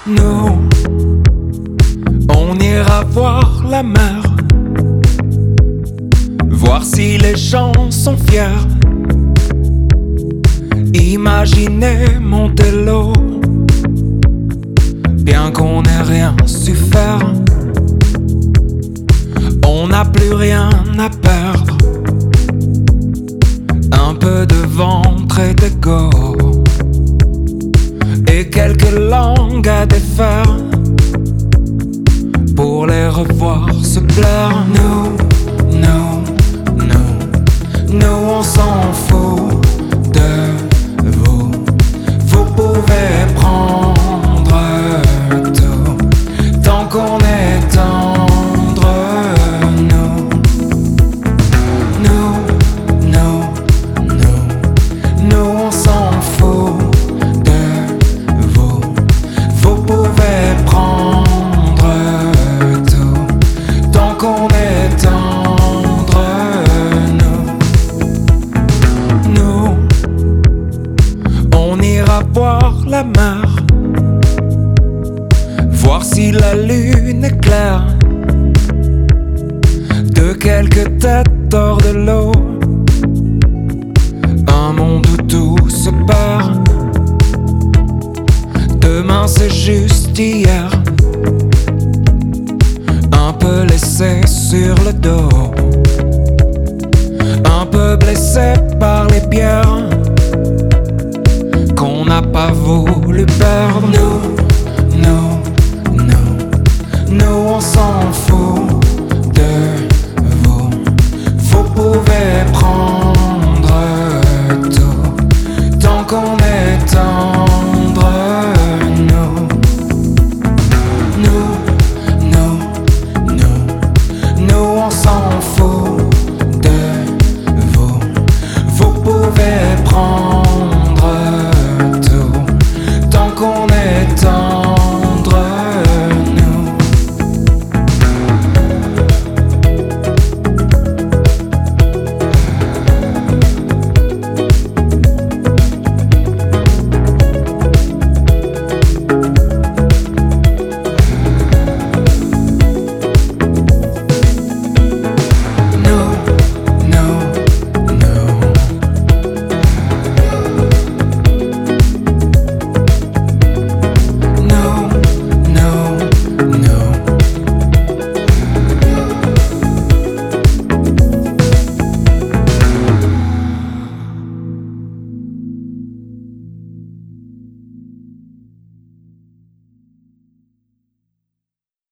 Nous, on ira voir la mer, voir si les gens sont fiers. Imaginez Montello, bien qu'on n'ait rien su faire. On n'a plus rien à perdre, un peu de ventre et d'ego, et quelques langues à défaire, pour les revoir se plaire. Nous on s'en fout de vous. Vous pouvez prendre tout, tant qu'on est tendre. Nous on s'en fout de vous. Vous pouvez prendre tout, tant qu'on est tendre. Nous, on ira voir la mer, voir si la lune est claire, de quelques têtes hors de l'eau, un monde où tout se perd. Demain c'est juste hier, un peu laissé sur le dos, un peu blessé par les pierres qu'on n'a pas voulu perdre. Nous on s'en fout de vous. Vous pouvez prendre tout, tant qu'on est tendre.